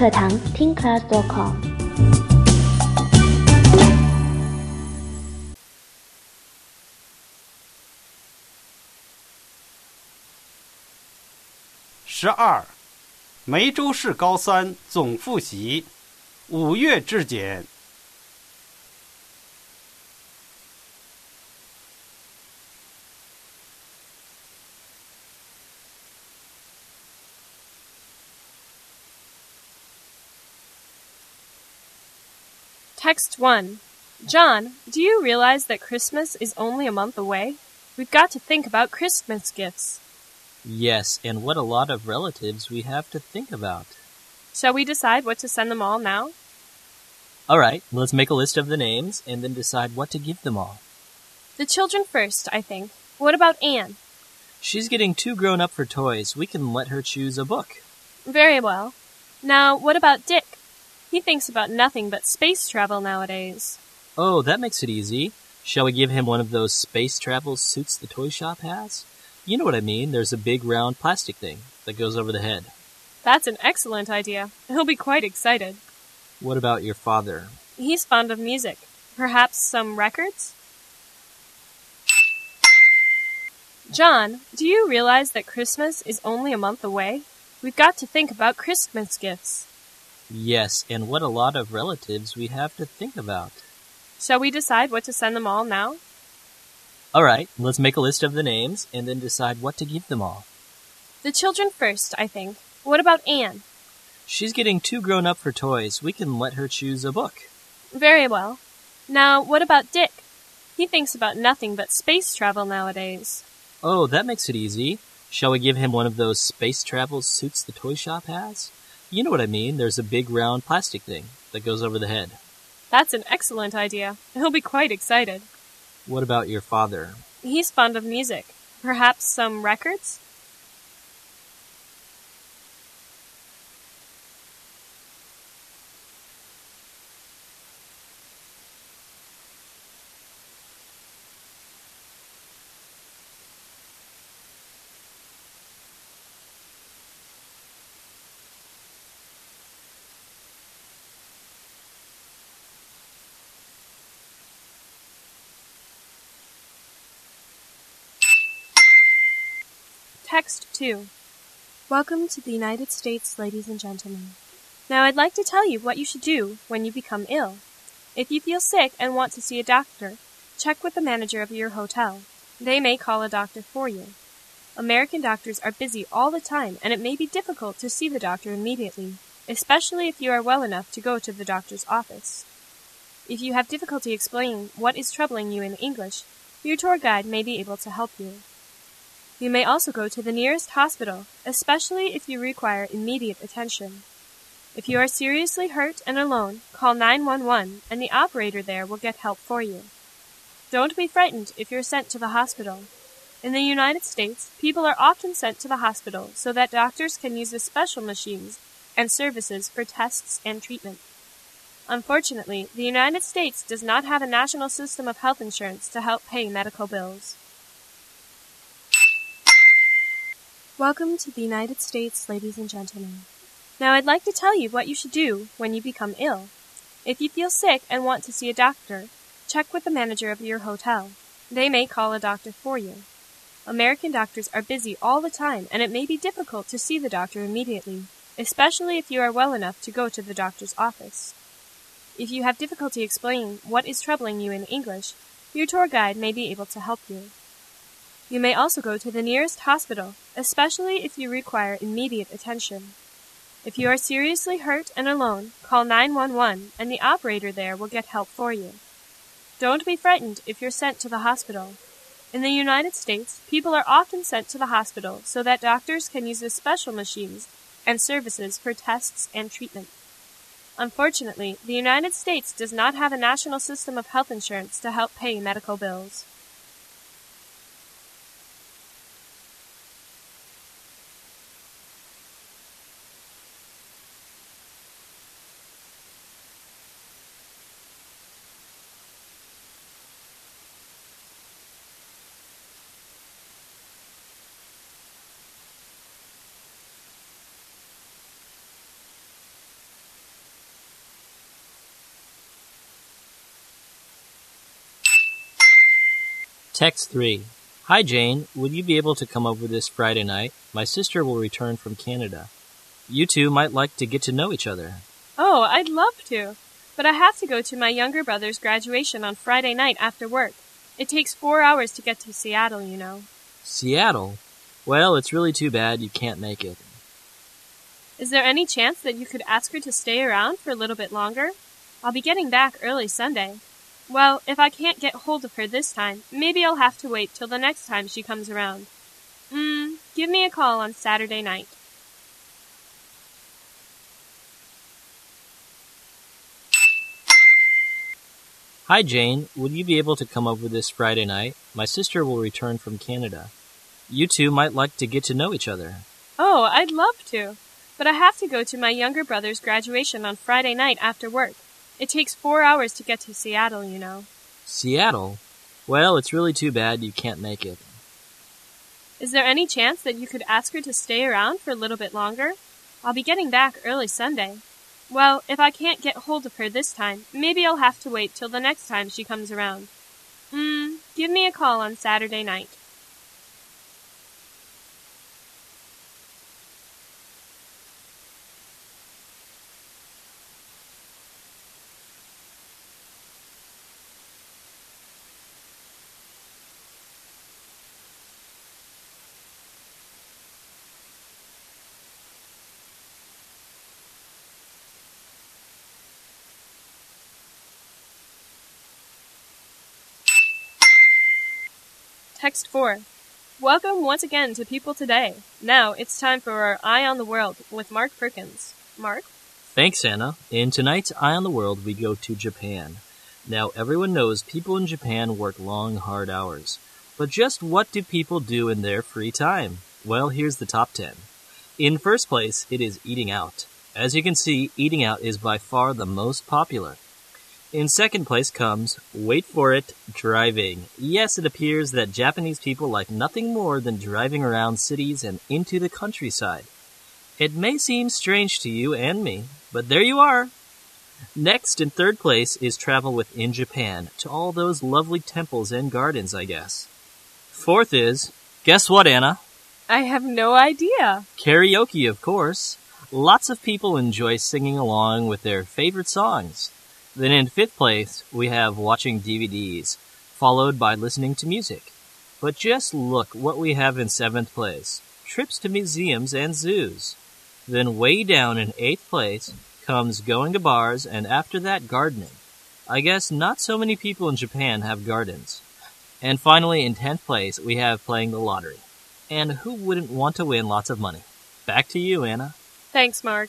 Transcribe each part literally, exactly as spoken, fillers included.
课堂 听 class dot com。 十二，梅州市高三总复习，五月质检。 Text one. John, do you realize that Christmas is only a month away? We've got to think about Christmas gifts. Yes, and what a lot of relatives we have to think about. Shall we decide what to send them all now? All right, let's make a list of the names and then decide what to give them all. The children first, I think. What about Anne? She's getting too grown up for toys. We can let her choose a book. Very well. Now, what about Dick? He thinks about nothing but space travel nowadays. Oh, that makes it easy. Shall we give him one of those space travel suits the toy shop has? You know what I mean. There's a big round plastic thing that goes over the head. That's an excellent idea. He'll be quite excited. What about your father? He's fond of music. Perhaps some records? John, do you realize that Christmas is only a month away? We've got to think about Christmas gifts. Yes, and what a lot of relatives we have to think about. Shall we decide what to send them all now? All right, let's make a list of the names and then decide what to give them all. The children first, I think. What about Anne? She's getting too grown up for toys. We can let her choose a book. Very well. Now, what about Dick? He thinks about nothing but space travel nowadays. Oh, that makes it easy. Shall we give him one of those space travel suits the toy shop has? You know what I mean. There's a big round plastic thing that goes over the head. That's an excellent idea. He'll be quite excited. What about your father? He's fond of music. Perhaps some records? Text two. Welcome to the United States, ladies and gentlemen. Now I'd like to tell you what you should do when you become ill. If you feel sick and want to see a doctor, check with the manager of your hotel. They may call a doctor for you. American doctors are busy all the time, and it may be difficult to see the doctor immediately, especially if you are well enough to go to the doctor's office. If you have difficulty explaining what is troubling you in English, your tour guide may be able to help you. You may also go to the nearest hospital, especially if you require immediate attention. If you are seriously hurt and alone, call nine one one, and the operator there will get help for you. Don't be frightened if you're sent to the hospital. In the United States, people are often sent to the hospital so that doctors can use the special machines and services for tests and treatment. Unfortunately, the United States does not have a national system of health insurance to help pay medical bills. Welcome to the United States, ladies and gentlemen. Now I'd like to tell you what you should do when you become ill. If you feel sick and want to see a doctor, check with the manager of your hotel. They may call a doctor for you. American doctors are busy all the time, and it may be difficult to see the doctor immediately, especially if you are well enough to go to the doctor's office. If you have difficulty explaining what is troubling you in English, your tour guide may be able to help you. You may also go to the nearest hospital, especially if you require immediate attention. If you are seriously hurt and alone, call nine one one, and the operator there will get help for you. Don't be frightened if you're sent to the hospital. In the United States, people are often sent to the hospital so that doctors can use the special machines and services for tests and treatment. Unfortunately, the United States does not have a national system of health insurance to help pay medical bills. Text three. Hi, Jane. Would you be able to come over this Friday night? My sister will return from Canada. You two might like to get to know each other. Oh, I'd love to. But I have to go to my younger brother's graduation on Friday night after work. It takes four hours to get to Seattle, you know. Seattle? Well, it's really too bad you can't make it. Is there any chance that you could ask her to stay around for a little bit longer? I'll be getting back early Sunday. Well, if I can't get hold of her this time, maybe I'll have to wait till the next time she comes around. Mm, give me a call on Saturday night. Hi, Jane. Would you be able to come over this Friday night? My sister will return from Canada. You two might like to get to know each other. Oh, I'd love to. But I have to go to my younger brother's graduation on Friday night after work. It takes four hours to get to Seattle, you know. Seattle? Well, it's really too bad you can't make it. Is there any chance that you could ask her to stay around for a little bit longer? I'll be getting back early Sunday. Well, if I can't get hold of her this time, maybe I'll have to wait till the next time she comes around. Mm, give me a call on Saturday night. Text four. Welcome once again to People Today. Now it's time for our Eye on the World with Mark Perkins. Mark? Thanks, Anna. In tonight's Eye on the World, we go to Japan. Now, everyone knows people in Japan work long, hard hours. But just what do people do in their free time? Well, here's the top ten. In first place, it is eating out. As you can see, eating out is by far the most popular. In second place comes, wait for it, driving. Yes, it appears that Japanese people like nothing more than driving around cities and into the countryside. It may seem strange to you and me, but there you are. Next, in third place, is travel within Japan, to all those lovely temples and gardens, I guess. Fourth is, guess what, Anna? I have no idea. Karaoke, of course. Lots of people enjoy singing along with their favorite songs. Then in fifth place, we have watching D V Ds, followed by listening to music. But just look what we have in seventh place, trips to museums and zoos. Then way down in eighth place comes going to bars, and after that, gardening. I guess not so many people in Japan have gardens. And finally, in tenth place, we have playing the lottery. And who wouldn't want to win lots of money? Back to you, Anna. Thanks, Mark.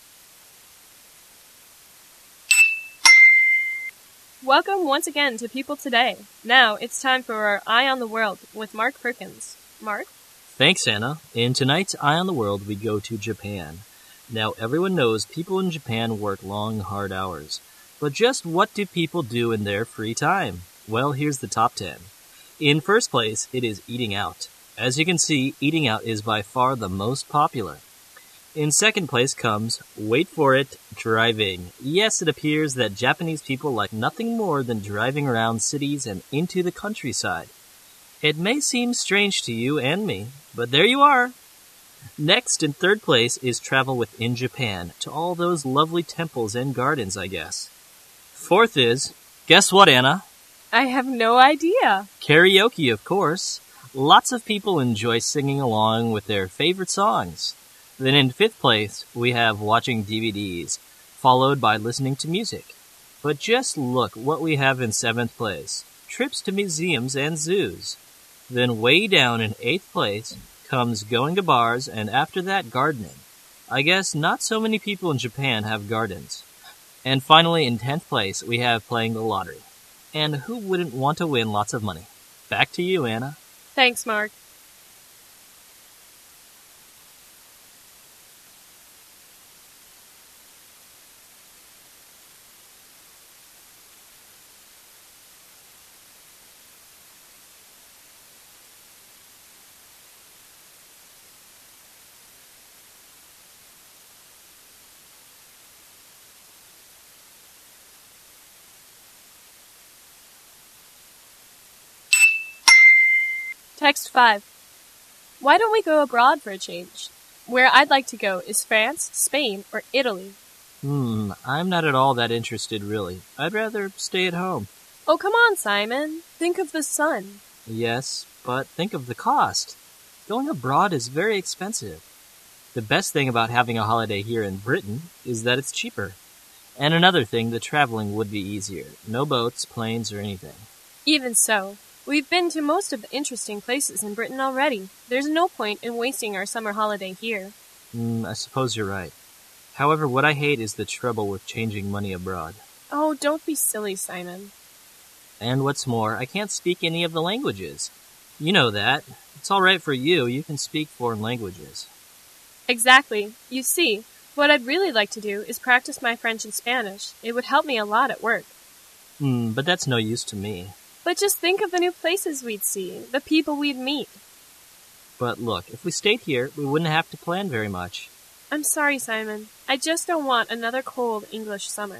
Welcome once again to People Today. Now it's time for our Eye on the World with Mark Perkins. Mark? Thanks, Anna. In tonight's Eye on the World, we go to Japan. Now, everyone knows people in Japan work long, hard hours. But just what do people do in their free time? Well, here's the top ten. In first place, it is eating out. As you can see, eating out is by far the most popular. In second place comes, wait for it, driving. Yes, it appears that Japanese people like nothing more than driving around cities and into the countryside. It may seem strange to you and me, but there you are. Next, in third place, is travel within Japan, to all those lovely temples and gardens, I guess. Fourth is, guess what, Anna? I have no idea. Karaoke, of course. Lots of people enjoy singing along with their favorite songs. Then in fifth place, we have watching D V Ds, followed by listening to music. But just look what we have in seventh place, trips to museums and zoos. Then way down in eighth place comes going to bars, and after that, gardening. I guess not so many people in Japan have gardens. And finally, in tenth place, we have playing the lottery. And who wouldn't want to win lots of money? Back to you, Anna. Thanks, Mark. Text five. Why don't we go abroad for a change? Where I'd like to go is France, Spain, or Italy. Hmm, I'm not at all that interested, really. I'd rather stay at home. Oh, come on, Simon. Think of the sun. Yes, but think of the cost. Going abroad is very expensive. The best thing about having a holiday here in Britain is that it's cheaper. And another thing, the traveling would be easier. No boats, planes, or anything. Even so, we've been to most of the interesting places in Britain already. There's no point in wasting our summer holiday here. Hmm, I suppose you're right. However, what I hate is the trouble with changing money abroad. Oh, don't be silly, Simon. And what's more, I can't speak any of the languages. You know that. It's all right for you. You can speak foreign languages. Exactly. You see, what I'd really like to do is practice my French and Spanish. It would help me a lot at work. Hmm, but that's no use to me. But just think of the new places we'd see, the people we'd meet. But look, if we stayed here, we wouldn't have to plan very much. I'm sorry, Simon. I just don't want another cold English summer.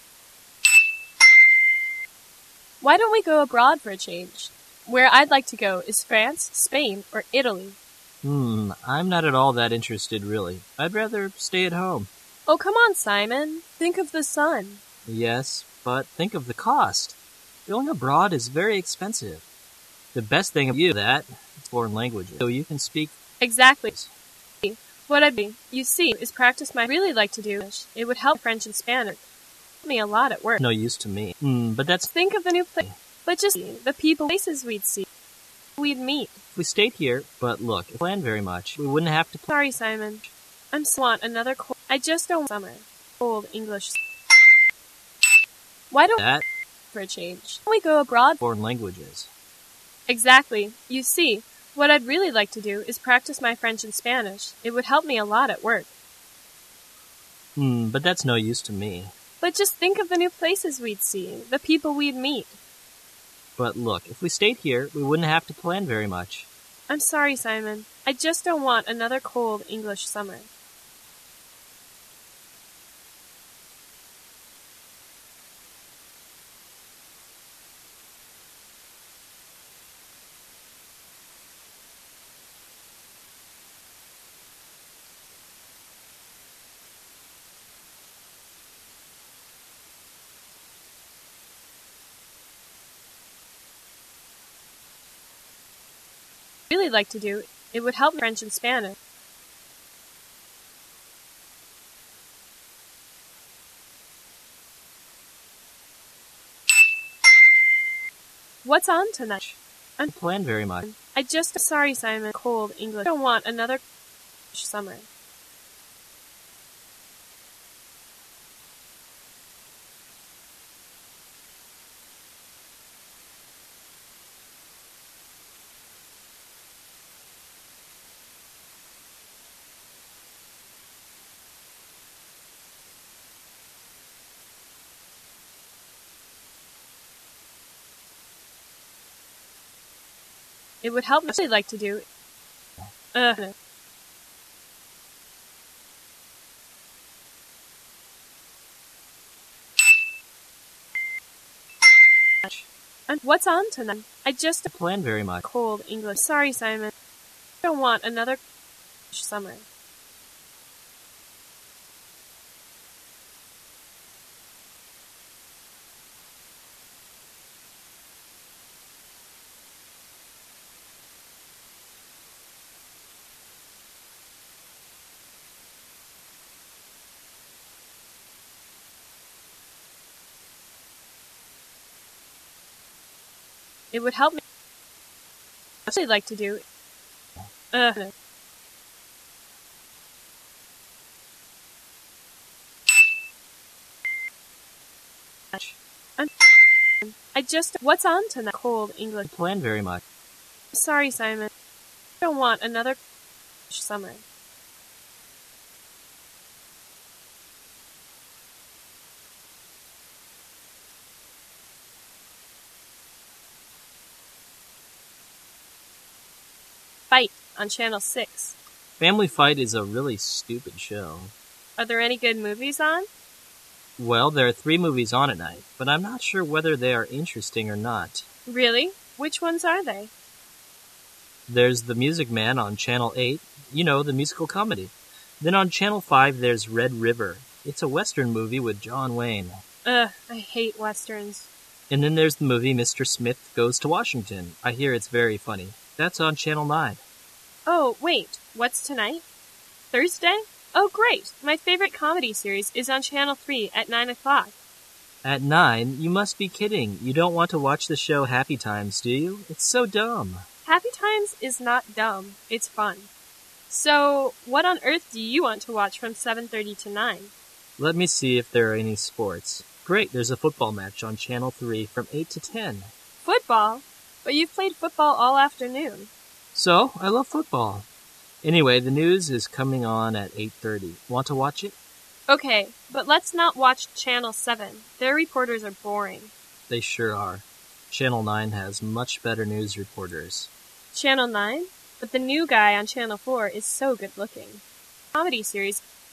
Why don't we go abroad for a change? Where I'd like to go is France, Spain, or Italy. Hmm, I'm not at all that interested, really. I'd rather stay at home. Oh, come on, Simon. Think of the sun. Yes, but think of the cost. Going abroad is very expensive. The best thing of you that is foreign languages, so you can speak. Exactly. What I'd be, you see, is practice my really like to do. It would help French and Spanish. Help me a lot at work. No use to me. Hmm, but that's think of the new place. But just the people, places we'd see, we'd meet. If we stayed here, but look, if we planned very much, we wouldn't have to. Sorry, Simon. I'm so want another cold. I just don't want summer. Cold English. Why don't that for a change? We go abroad. Foreign languages. Exactly. You see, what I'd really like to do is practice my French and Spanish. It would help me a lot at work. Hmm, but that's no use to me. But just think of the new places we'd see, the people we'd meet. But look, if we stayed here, we wouldn't have to plan very much. I'm sorry, Simon. I just don't want another cold English summer. Really like to do, it would help French and Spanish. What's on tonight? I don't plan very much. I just sorry, Simon. Cold English. I don't want another summer. It would help me really like to do. Uh. And what's on tonight? I just I plan very much. Cold English. Sorry, Simon. I don't want another summer. It would help me. I really like to do. Uh. And I just. What's on tonight? Cold English. I plan very much. Sorry, Simon. I don't want another summer. Fight on Channel six. Family Fight is a really stupid show. Are there any good movies on? Well, there are three movies on at night, but I'm not sure whether they are interesting or not. Really? Which ones are they? There's The Music Man on Channel eight, you know, the musical comedy. Then on Channel five, there's Red River. It's a Western movie with John Wayne. Ugh, I hate Westerns. And then there's the movie Mister Smith Goes to Washington. I hear it's very funny. That's on Channel nine. Oh, wait, what's tonight? Thursday? Oh, great! My favorite comedy series is on Channel three at nine o'clock. At nine? You must be kidding. You don't want to watch the show Happy Times, do you? It's so dumb. Happy Times is not dumb. It's fun. So, what on earth do you want to watch from seven thirty to nine? Let me see if there are any sports. Great, there's a football match on Channel three from eight to ten. Football? But you've played football all afternoon. So, I love football. Anyway, the news is coming on at eight thirty. Want to watch it? Okay, but let's not watch Channel seven. Their reporters are boring. They sure are. Channel nine has much better news reporters. Channel nine? But the new guy on Channel four is so good looking. Comedy series